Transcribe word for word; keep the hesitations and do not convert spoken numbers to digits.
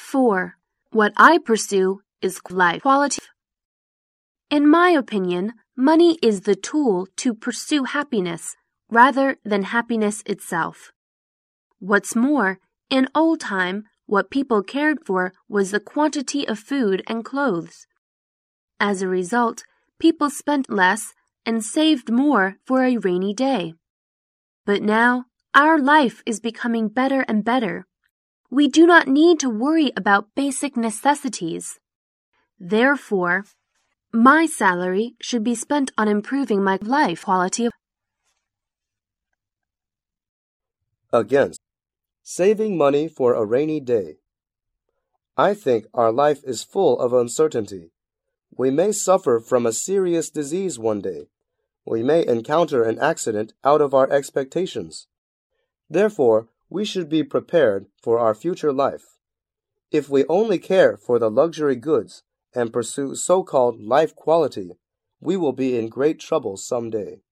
four. What I pursue is life quality. In my opinion, money is the tool to pursue happiness rather than happiness itself. What's more, in old time, what people cared for was the quantity of food and clothes. As a result, people spent less and saved more for a rainy day. But now, our life is becoming better and better. We do not need to worry about basic necessities. Therefore, my salary should be spent on improving my life quality of Against. Saving money for a rainy day. I think our life is full of uncertainty. We may suffer from a serious disease one day. We may encounter an accident out of our expectations. Therefore, we should be prepared for our future life. If we only care for the luxury goods and pursue so-called life quality, we will be in great trouble someday.